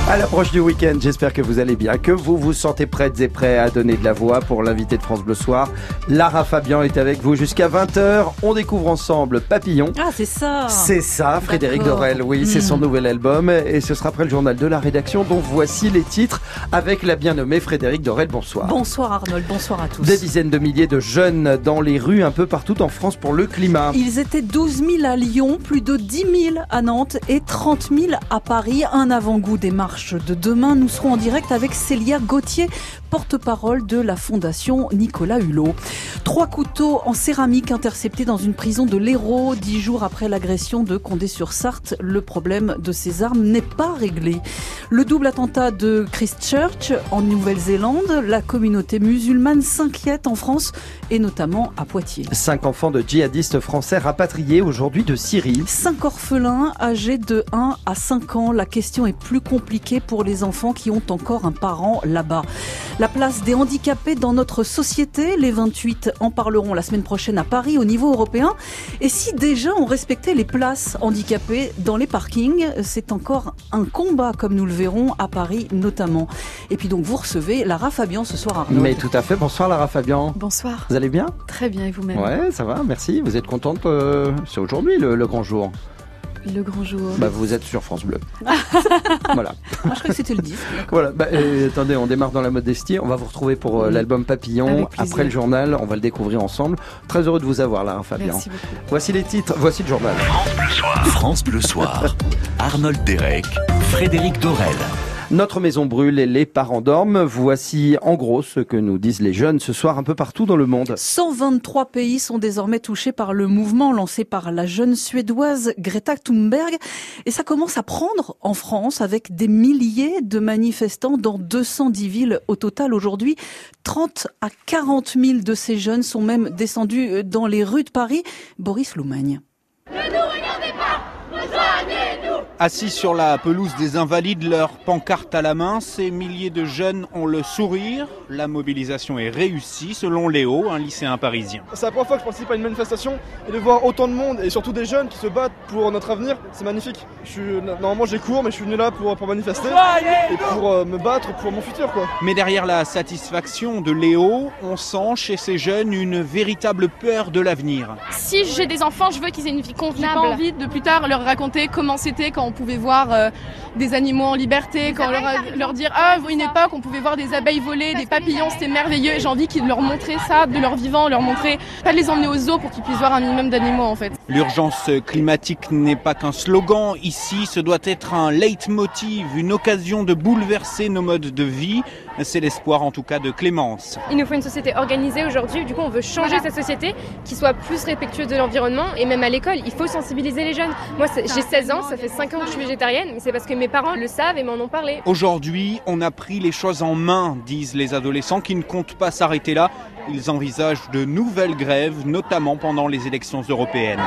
À l'approche du week-end, j'espère que vous allez bien, que vous vous sentez prêtes et prêts à donner de la voix pour l'invité de France Bleu Soir. Lara Fabian est avec vous jusqu'à 20h. On découvre ensemble Papillon. Ah, c'est ça. C'est ça, Frédéric Dorel, oui, c'est son nouvel album. Et ce sera après le journal de la rédaction, dont voici les titres avec la bien nommée Frédéric Dorel. Bonsoir. Bonsoir Arnold, bonsoir à tous. Des dizaines de milliers de jeunes dans les rues un peu partout en France pour le climat. Ils étaient 12 000 à Lyon, plus de 10 000 à Nantes et 30 000 à Paris. Un avant-goût des marches de demain. Nous serons en direct avec Célia Gauthier, porte-parole de la Fondation Nicolas Hulot. 3 couteaux en céramique interceptés dans une prison de l'Hérault 10 jours après l'agression de Condé-sur-Sarthe. Le problème de ces armes n'est pas réglé. Le double attentat de Christchurch en Nouvelle-Zélande. La communauté musulmane s'inquiète en France et notamment à Poitiers. 5 enfants de djihadistes français rapatriés aujourd'hui de Syrie. 5 orphelins âgés de 1 à 5 ans. La question est plus compliquée pour les enfants qui ont encore un parent là-bas. La place des handicapés dans notre société, les 28 en parleront la semaine prochaine à Paris au niveau européen. Et si déjà on respectait les places handicapées dans les parkings, c'est encore un combat comme nous le verrons à Paris notamment. Et puis donc vous recevez Lara Fabian ce soir Arnaud. Mais tout à fait, bonsoir Lara Fabian. Bonsoir. Vous allez bien ? Très bien et vous-même ? Ouais, ça va, merci. Vous êtes contente c'est aujourd'hui le grand jour. Le grand jour. Vous êtes sur France Bleu. Voilà. Moi, je croyais que c'était le 10. Voilà. Attendez, on démarre dans la modestie. On va vous retrouver pour l'album Papillon. Après le journal, on va le découvrir ensemble. Très heureux de vous avoir là, Fabien. Merci beaucoup. Voici les titres, voici le journal. France Bleu Soir. France Bleu Soir. Arnold Derek, Frédéric Dorel. Notre maison brûle et les parents dorment. Voici en gros ce que nous disent les jeunes ce soir un peu partout dans le monde. 123 pays sont désormais touchés par le mouvement lancé par la jeune Suédoise Greta Thunberg. Et ça commence à prendre en France avec des milliers de manifestants dans 210 villes au total aujourd'hui. 30 à 40 000 de ces jeunes sont même descendus dans les rues de Paris. Boris Loumagne. Ne nous regardez pas, rejoignez-nous. Assis sur la pelouse des Invalides, leur pancarte à la main, ces milliers de jeunes ont le sourire. La mobilisation est réussie, selon Léo, un lycéen parisien. C'est la première fois que je participe à une manifestation et de voir autant de monde et surtout des jeunes qui se battent pour notre avenir, c'est magnifique. Normalement j'ai cours mais je suis venu là pour manifester et pour me battre pour mon futur quoi. Mais derrière la satisfaction de Léo, on sent chez ces jeunes une véritable peur de l'avenir. Si j'ai des enfants, je veux qu'ils aient une vie convenable. J'ai pas envie de plus tard leur raconter comment c'était quand on pouvait voir des animaux en liberté, quand leur dire à une époque on pouvait voir des abeilles voler, des papillons, c'était merveilleux. Et j'ai envie de leur montrer ça de leur vivant, leur montrer, pas de les emmener au zoo pour qu'ils puissent voir un minimum d'animaux en fait. L'urgence climatique n'est pas qu'un slogan, ici ce doit être un leitmotiv, une occasion de bouleverser nos modes de vie. C'est l'espoir en tout cas de Clémence. Il nous faut une société organisée aujourd'hui, du coup on veut changer cette société qui soit plus respectueuse de l'environnement et même à l'école, il faut sensibiliser les jeunes. Moi j'ai 16 ans, ça fait 5 ans que je suis végétarienne, mais c'est parce que mes parents le savent et m'en ont parlé. Aujourd'hui, on a pris les choses en main, disent les adolescents qui ne comptent pas s'arrêter là. Ils envisagent de nouvelles grèves, notamment pendant les élections européennes.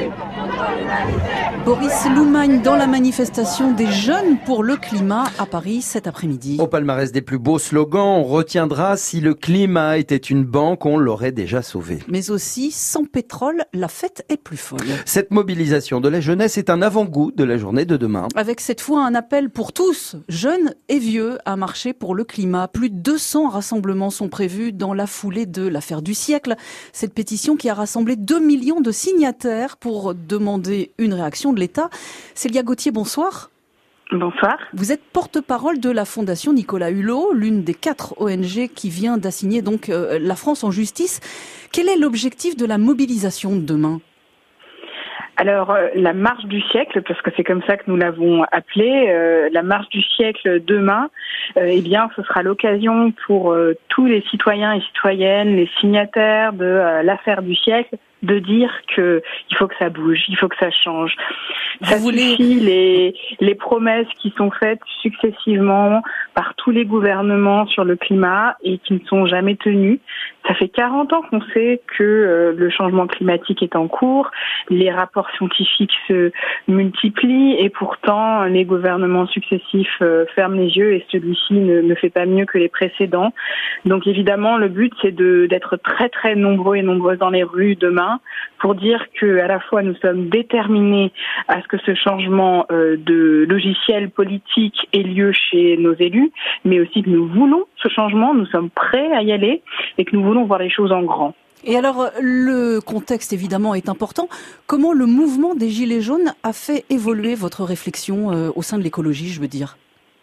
Boris Loumagne dans la manifestation des jeunes pour le climat à Paris cet après-midi. Au palmarès des plus beaux slogans, on retiendra si le climat était une banque, on l'aurait déjà sauvé. Mais aussi, sans pétrole, la fête est plus folle. Cette mobilisation de la jeunesse est un avant-goût de la journée de demain. Avec cette fois un appel pour tous, jeunes et vieux, à marcher pour le climat. Plus de 200 rassemblements sont prévus dans la foulée de l'affaire du siècle. Cette pétition qui a rassemblé 2 millions de signataires pour demander une réaction de l'État. Célia Gauthier, bonsoir. Bonsoir. Vous êtes porte-parole de la Fondation Nicolas Hulot, l'une des 4 ONG qui vient d'assigner donc la France en justice. Quel est l'objectif de la mobilisation de demain ? Alors, la marche du siècle, parce que c'est comme ça que nous l'avons appelée, la marche du siècle demain, eh bien, ce sera l'occasion pour tous les citoyens et citoyennes, les signataires de l'affaire du siècle, de dire que il faut que ça bouge, il faut que ça change. Ça suffit les promesses qui sont faites successivement par tous les gouvernements sur le climat et qui ne sont jamais tenues. Ça fait 40 ans qu'on sait que le changement climatique est en cours, les rapports scientifiques se multiplient et pourtant les gouvernements successifs ferment les yeux et celui-ci ne fait pas mieux que les précédents. Donc évidemment, le but c'est d'être très très nombreux et nombreuses dans les rues demain terrain pour dire que à la fois nous sommes déterminés à ce que ce changement de logiciel politique ait lieu chez nos élus, mais aussi que nous voulons ce changement, nous sommes prêts à y aller et que nous voulons voir les choses en grand. Et alors, le contexte, évidemment, est important. Comment le mouvement des Gilets jaunes a fait évoluer votre réflexion au sein de l'écologie, je veux dire ?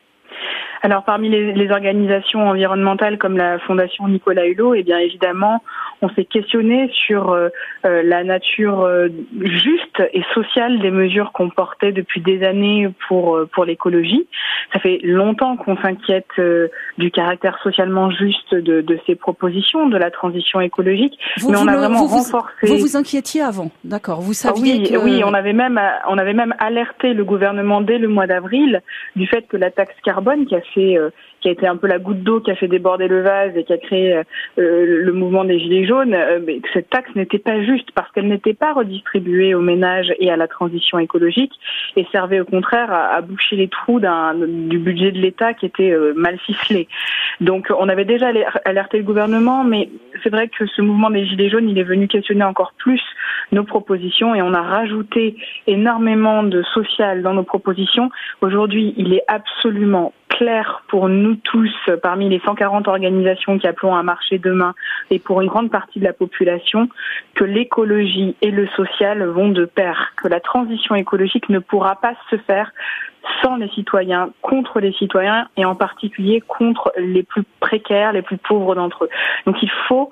Alors, parmi les organisations environnementales comme la Fondation Nicolas Hulot, eh bien évidemment, on s'est questionné sur la nature juste et sociale des mesures qu'on portait depuis des années pour l'écologie. Ça fait longtemps qu'on s'inquiète du caractère socialement juste de ces propositions, de la transition écologique, mais on a vraiment renforcé. Vous vous inquiétiez avant, d'accord. Vous saviez que... Oui, on avait même alerté le gouvernement dès le mois d'avril du fait que la taxe carbone qui a été un peu la goutte d'eau qui a fait déborder le vase et qui a créé le mouvement des Gilets jaunes, mais que cette taxe n'était pas juste parce qu'elle n'était pas redistribuée aux ménages et à la transition écologique et servait au contraire à boucher les trous du budget de l'État qui était mal ficelé. Donc on avait déjà alerté le gouvernement, mais c'est vrai que ce mouvement des Gilets jaunes, il est venu questionner encore plus nos propositions et on a rajouté énormément de social dans nos propositions. Aujourd'hui, il est absolument clair pour nous tous, parmi les 140 organisations qui appelons à marcher demain et pour une grande partie de la population, que l'écologie et le social vont de pair, que la transition écologique ne pourra pas se faire sans les citoyens, contre les citoyens et en particulier contre les plus précaires, les plus pauvres d'entre eux. Donc il faut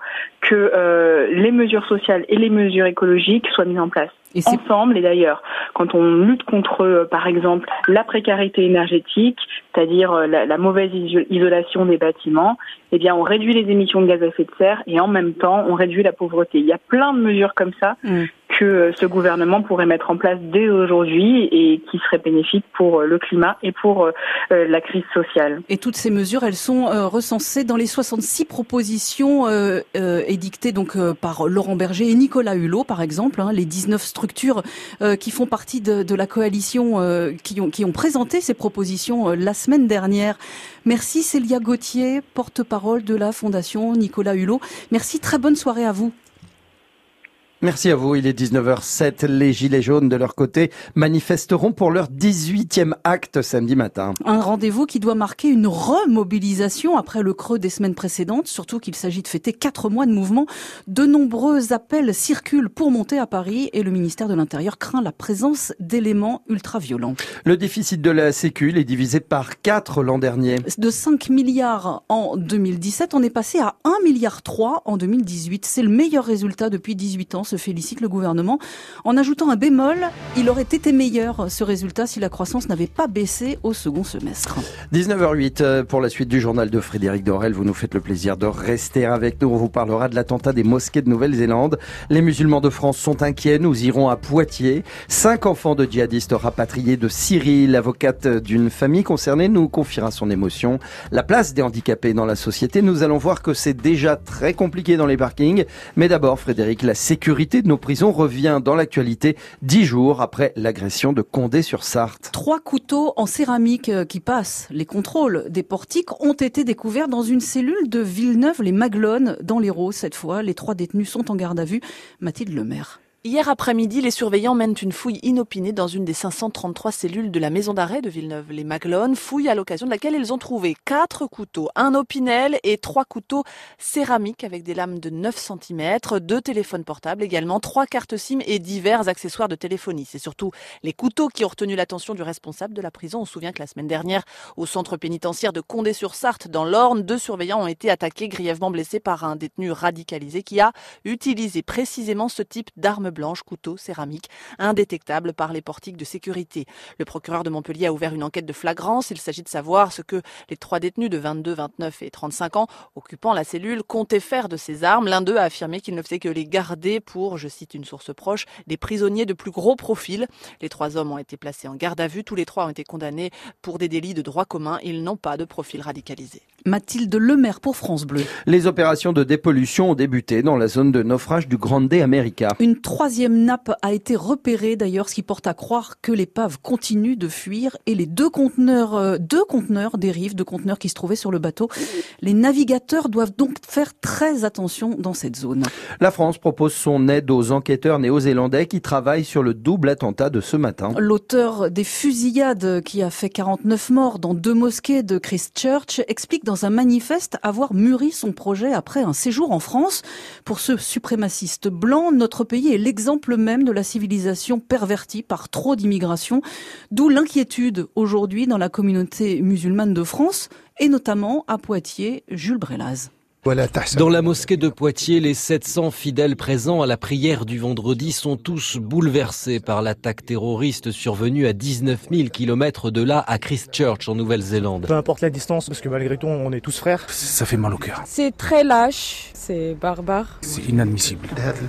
que les mesures sociales et les mesures écologiques soient mises en place ensemble. Et d'ailleurs, quand on lutte contre, par exemple, la précarité énergétique, c'est-à-dire la mauvaise isolation des bâtiments, eh bien on réduit les émissions de gaz à effet de serre et en même temps on réduit la pauvreté. Il y a plein de mesures comme ça que ce gouvernement pourrait mettre en place dès aujourd'hui et qui seraient bénéfiques pour le climat et pour la crise sociale. Et toutes ces mesures, elles sont recensées dans les 66 propositions édictées donc par Laurent Berger et Nicolas Hulot, par exemple, les 19 structures qui font partie de la coalition qui ont présenté ces propositions la semaine dernière. Merci Célia Gauthier, porte-parole de la Fondation Nicolas Hulot. Merci, très bonne soirée à vous. Merci à vous, il est 19h07. Les Gilets jaunes, de leur côté, manifesteront pour leur 18e acte samedi matin. Un rendez-vous qui doit marquer une remobilisation après le creux des semaines précédentes, surtout qu'il s'agit de fêter 4 mois de mouvement. De nombreux appels circulent pour monter à Paris et le ministère de l'Intérieur craint la présence d'éléments ultra-violents. Le déficit de la Sécu est divisé par 4 l'an dernier. De 5 milliards en 2017, on est passé à 1,3 milliard en 2018. C'est le meilleur résultat depuis 18 ans, se félicite le gouvernement. En ajoutant un bémol, il aurait été meilleur ce résultat si la croissance n'avait pas baissé au second semestre. 19h08 pour la suite du journal de Frédéric Dorel. Vous nous faites le plaisir de rester avec nous. On vous parlera de l'attentat des mosquées de Nouvelle-Zélande. Les musulmans de France sont inquiets. Nous irons à Poitiers. 5 enfants de djihadistes rapatriés de Syrie. L'avocate d'une famille concernée nous confiera son émotion. La place des handicapés dans la société. Nous allons voir que c'est déjà très compliqué dans les parkings. Mais d'abord, Frédéric, la sécurité de nos prisons revient dans l'actualité 10 jours après l'agression de Condé-sur-Sarthe. 3 couteaux en céramique qui passent les contrôles des portiques ont été découverts dans une cellule de Villeneuve-les-Maglones dans l'Hérault. Cette fois, les 3 détenus sont en garde à vue. Mathilde Lemaire. Hier après-midi, les surveillants mènent une fouille inopinée dans une des 533 cellules de la maison d'arrêt de Villeneuve-les-Maglones, fouille à l'occasion de laquelle ils ont trouvé 4 couteaux, un opinel et 3 couteaux céramiques avec des lames de 9 cm, 2 téléphones portables également, 3 cartes SIM et divers accessoires de téléphonie. C'est surtout les couteaux qui ont retenu l'attention du responsable de la prison. On se souvient que la semaine dernière, au centre pénitentiaire de Condé-sur-Sarthe, dans l'Orne, 2 surveillants ont été attaqués, grièvement blessés par un détenu radicalisé qui a utilisé précisément ce type d'arme blanche, couteau, céramique, indétectable par les portiques de sécurité. Le procureur de Montpellier a ouvert une enquête de flagrance. Il s'agit de savoir ce que les 3 détenus de 22, 29 et 35 ans occupant la cellule comptaient faire de ces armes. L'un d'eux a affirmé qu'il ne faisait que les garder pour, je cite une source proche, des prisonniers de plus gros profil. Les 3 hommes ont été placés en garde à vue. Tous les 3 ont été condamnés pour des délits de droit commun. Ils n'ont pas de profil radicalisé. Mathilde Lemaire pour France Bleu. Les opérations de dépollution ont débuté dans la zone de naufrage du Grande America. Une 3 troisième nappe a été repérée d'ailleurs, ce qui porte à croire que l'épave continue de fuir et les deux conteneurs dérivent, deux conteneurs qui se trouvaient sur le bateau. Les navigateurs doivent donc faire très attention dans cette zone. La France propose son aide aux enquêteurs néo-zélandais qui travaillent sur le double attentat de ce matin. L'auteur des fusillades qui a fait 49 morts dans 2 mosquées de Christchurch explique dans un manifeste avoir mûri son projet après un séjour en France. Pour ce suprémaciste blanc, notre pays est l'exemple même de la civilisation pervertie par trop d'immigration, d'où l'inquiétude aujourd'hui dans la communauté musulmane de France et notamment à Poitiers, Jules Brélaz. Dans la mosquée de Poitiers, les 700 fidèles présents à la prière du vendredi sont tous bouleversés par l'attaque terroriste survenue à 19 000 km de là, à Christchurch, en Nouvelle-Zélande. Peu importe la distance, parce que malgré tout, on est tous frères. Ça fait mal au cœur. C'est très lâche, c'est barbare. C'est inadmissible.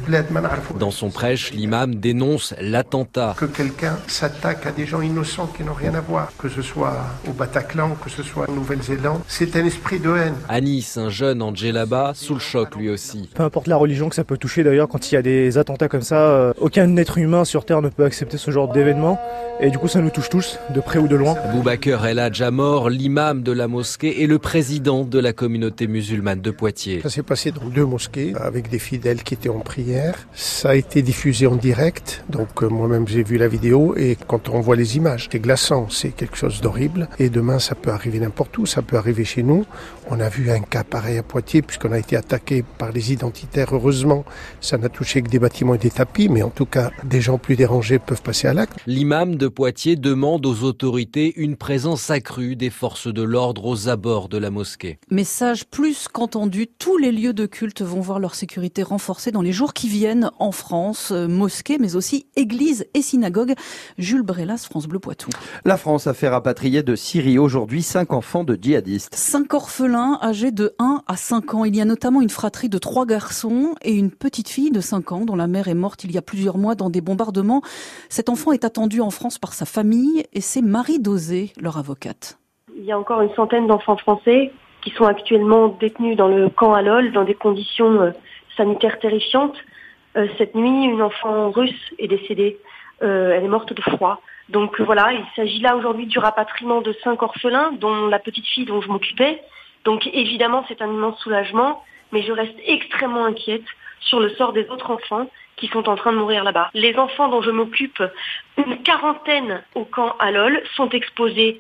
Dans son prêche, l'imam dénonce l'attentat. Que quelqu'un s'attaque à des gens innocents qui n'ont rien à voir, que ce soit au Bataclan, que ce soit en Nouvelle-Zélande, c'est un esprit de haine. À Nice, un jeune là-bas, sous le choc lui aussi. Peu importe la religion que ça peut toucher d'ailleurs, quand il y a des attentats comme ça, aucun être humain sur Terre ne peut accepter ce genre d'événement. Et du coup ça nous touche tous, de près ou de loin. Boubaker El Hadjamor, l'imam de la mosquée et le président de la communauté musulmane de Poitiers. Ça s'est passé dans 2 mosquées avec des fidèles qui étaient en prière. Ça a été diffusé en direct, donc moi-même j'ai vu la vidéo et quand on voit les images, c'est glaçant, c'est quelque chose d'horrible. Et demain ça peut arriver n'importe où, ça peut arriver chez nous. On a vu un cas pareil à Poitiers puisqu'on a été attaqué par les identitaires. Heureusement, ça n'a touché que des bâtiments et des tapis, mais en tout cas, des gens plus dérangés peuvent passer à l'acte. L'imam de Poitiers demande aux autorités une présence accrue des forces de l'ordre aux abords de la mosquée. Message plus qu'entendu, tous les lieux de culte vont voir leur sécurité renforcée dans les jours qui viennent en France, mosquées, mais aussi églises et synagogues. Jules Brélaz, France Bleu Poitou. La France a fait rapatrier de Syrie aujourd'hui 5 enfants de djihadistes. 5 orphelins âgés de 1 à 5 ans. Il y a notamment une fratrie de 3 garçons et une petite fille de 5 ans dont la mère est morte il y a plusieurs mois dans des bombardements. Cet enfant est attendu en France par sa famille et c'est Marie Dosé, leur avocate. Il y a encore une centaine d'enfants français qui sont actuellement détenus dans le camp Al-Hol dans des conditions sanitaires terrifiantes. Cette nuit, une enfant russe est décédée. Elle est morte de froid. Donc voilà, il s'agit là aujourd'hui du rapatriement de 5 orphelins, dont la petite fille dont je m'occupais. Donc évidemment, c'est un immense soulagement, mais je reste extrêmement inquiète sur le sort des autres enfants qui sont en train de mourir là-bas. Les enfants dont je m'occupe, une quarantaine au camp Al-Hol, sont exposés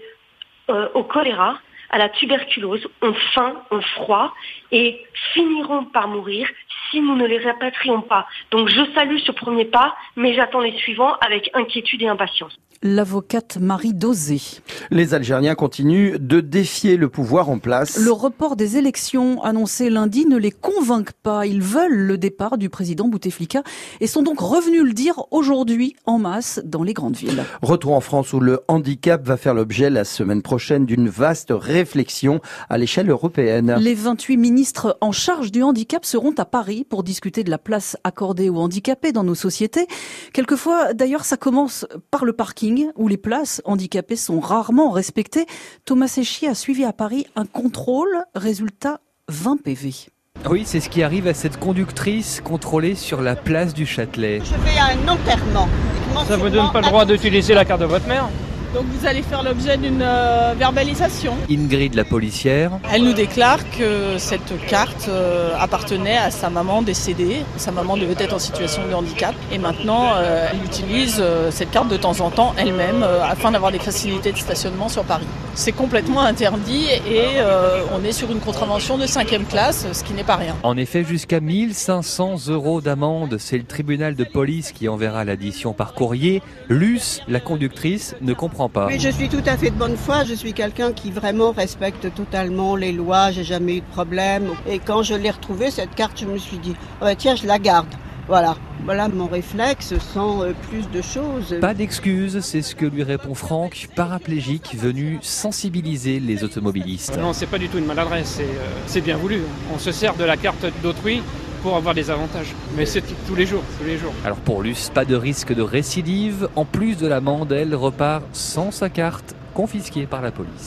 au choléra, à la tuberculose, ont faim, ont froid et finiront par mourir si nous ne les rapatrions pas. Donc je salue ce premier pas, mais j'attends les suivants avec inquiétude et impatience. L'avocate Marie Dosé. Les Algériens continuent de défier le pouvoir en place. Le report des élections annoncé lundi ne les convainc pas. Ils veulent le départ du président Bouteflika et sont donc revenus le dire aujourd'hui en masse dans les grandes villes. Retour en France où le handicap va faire l'objet la semaine prochaine d'une vaste réflexion à l'échelle européenne. Les 28 ministres en charge du handicap seront à Paris pour discuter de la place accordée aux handicapés dans nos sociétés. Quelquefois, d'ailleurs, ça commence par le parking où les places handicapées sont rarement respectées. Thomas Séchier a suivi à Paris un contrôle, résultat 20 PV. Oui, c'est ce qui arrive à cette conductrice contrôlée sur la place du Châtelet. Je fais un enterrement. Ça ne vous donne pas le droit d'utiliser la carte de votre mère ? Donc vous allez faire l'objet d'une verbalisation. Ingrid, la policière. Elle nous déclare que cette carte appartenait à sa maman décédée. Sa maman devait être en situation de handicap. Et maintenant, elle utilise cette carte de temps en temps elle-même afin d'avoir des facilités de stationnement sur Paris. C'est complètement interdit et on est sur une contravention de 5e classe, ce qui n'est pas rien. En effet, jusqu'à 1 500 € d'amende. C'est le tribunal de police qui enverra l'addition par courrier. Luce, la conductrice, ne comprend pas. Mais je suis tout à fait de bonne foi, je suis quelqu'un qui vraiment respecte totalement les lois, j'ai jamais eu de problème. Et quand je l'ai retrouvée, cette carte, je me suis dit, oh, tiens, je la garde. Voilà mon réflexe sans plus de choses. Pas d'excuses, c'est ce que lui répond Franck, paraplégique, venu sensibiliser les automobilistes. Non, c'est pas du tout une maladresse, c'est bien voulu. On se sert de la carte d'autrui pour avoir des avantages. Mais c'est tous les jours. Alors pour Luce, pas de risque de récidive. En plus de l'amende, elle repart sans sa carte, confisquée par la police.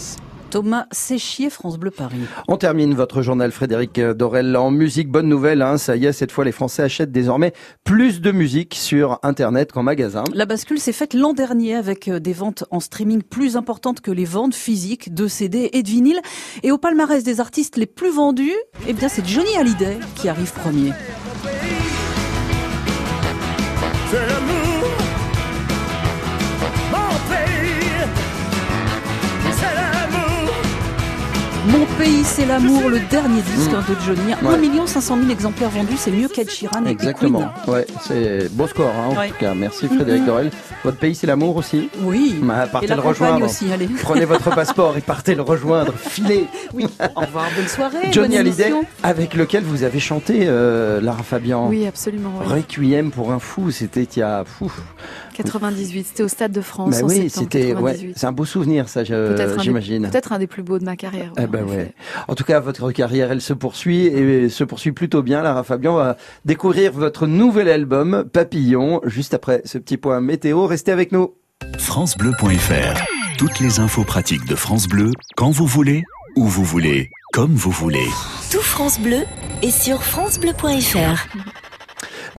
Thomas Séchier, France Bleu Paris. On termine votre journal Frédéric Dorel en musique. Bonne nouvelle, ça y est, cette fois les Français achètent désormais plus de musique sur Internet qu'en magasin. La bascule s'est faite l'an dernier avec des ventes en streaming plus importantes que les ventes physiques de CD et de vinyle. Et au palmarès des artistes les plus vendus, eh bien c'est Johnny Hallyday qui arrive premier. C'est l'amour, mon pays, c'est l'amour. Mon pays, c'est l'amour, le dernier disque de Johnny. 1 500 000 exemplaires vendus, c'est mieux qu'Ed Sheeran et Exactement. Queen. Ouais, c'est beau score en tout cas. Merci Frédéric Dorel. Votre pays, c'est l'amour aussi? Oui. Partez et la le rejoindre. Aussi, allez. Prenez votre passeport et partez le rejoindre. Filez. Oui. Au revoir, bonne soirée. Johnny Hallyday, avec lequel vous avez chanté Lara Fabian. Oui, absolument. Oui. Requiem pour un fou, c'était il y a 98, c'était au Stade de France. Bah en oui, septembre c'était 98. C'est un beau souvenir ça, j'imagine. Peut-être un des plus beaux de ma carrière. Ouais. En tout cas, votre carrière, elle se poursuit et se poursuit plutôt bien. Lara Fabian va découvrir votre nouvel album Papillon juste après ce petit point météo. Restez avec nous. FranceBleu.fr. Toutes les infos pratiques de France Bleu, quand vous voulez, où vous voulez, comme vous voulez. Tout France Bleu est sur FranceBleu.fr.